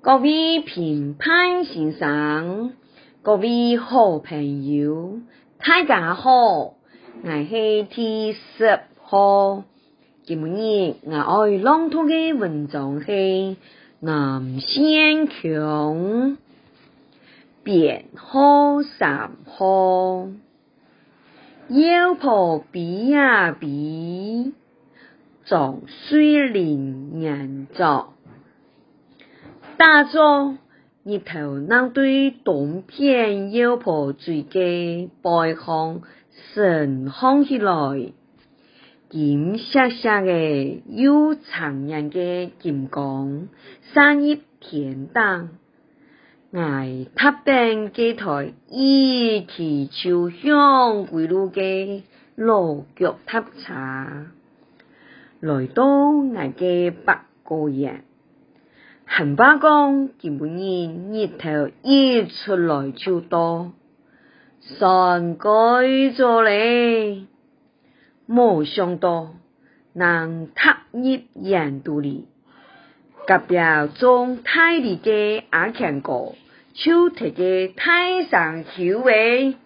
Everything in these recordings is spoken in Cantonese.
各位评判先生，各位好朋友，大家好，我是第10號。今日我要朗讀嘅文章係南仙橋編號3號，腰婆比呀比，總水靈人作。大作日頭能對東片腰婆水嘅背項神看起來，金閃閃嘅又長人嘅金光散入天燈，我踏遍幾台一起朝向歸路嘅老腳踏車，來到我嘅北高原。很怕講今晡日頭一出來就到，山改咗咧，冇想到能踏入人肚裏，隔壁種大梨嘅阿強哥就提個大上橋喂，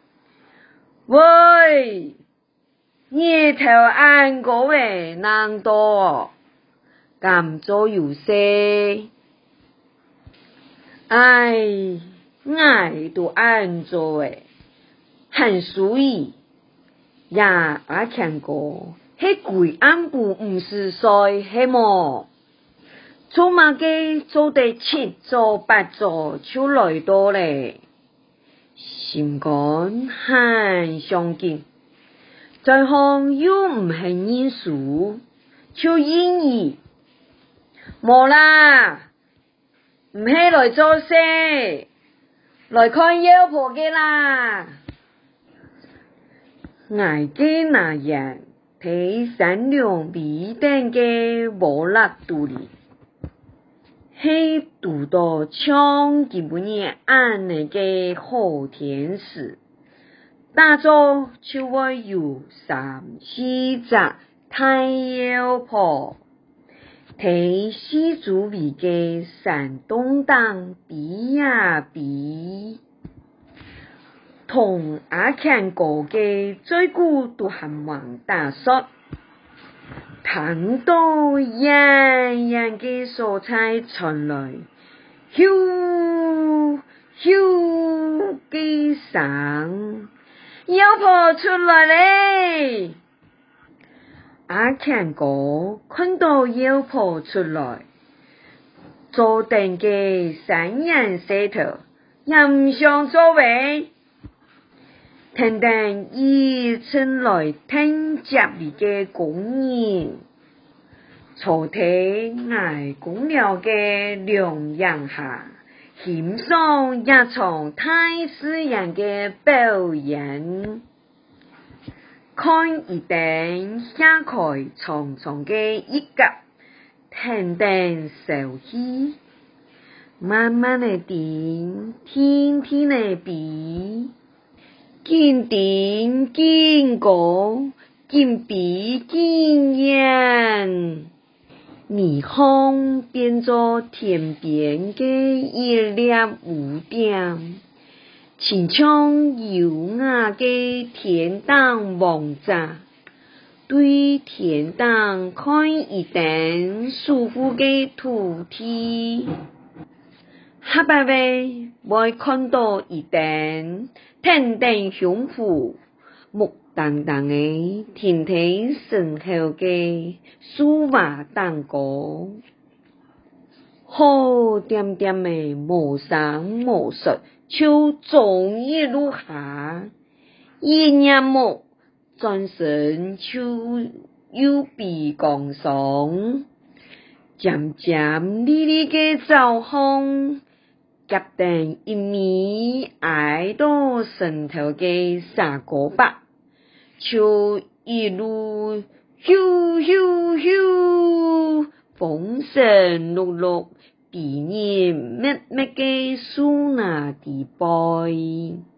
喂，日頭安個喂能多。咁做有些，我都安做诶，很屬意。呀，阿強哥，迄鬼暗部50歲，係麼？做乜嘅做得7做8做就來到咧？心肝很上緊，在行又唔係認輸，就認意。冇啦，唔係來做事，來看妖婆嘅啦。我嘅那人睇善良美定嘅無辣肚裏，係讀到像今晡日安尼嘅好天使，大早就會有3、4隻大妖婆。睇四周圍嘅山東燈比呀比，同阿強哥嘅嘴鼓都含橫打索，聽到人人嘅蔬菜傳來，咻咻嘅聲，妖婆出來咧！阿強哥看到妖婆出來，坐定嘅3人舌頭，任上座位，聽聽一陣來聽接力嘅公演，坐睇捱公寮嘅兩人下，欣賞一場大自然嘅表演。看一頂掀開長長嘅一角，停定休息，慢慢地頂，天天地比，見頂見高，見比見遠，霓虹變作天邊嘅一粒烏點。親像有雅嘅天燈望着，對天燈看一頂舒服嘅土地，下擺位會看到一頂挺挺胸脯、木當當嘅挺挺身後嘅數碼蛋糕，好點點嘅無聲無息。就總一路下，一年木轉身就又比江上，漸漸哩哩嘅走向，夾定一米挨到身頭嘅3個八，就一路咻咻咻，風聲碌碌。比你乜乜嘅蘇拿地杯。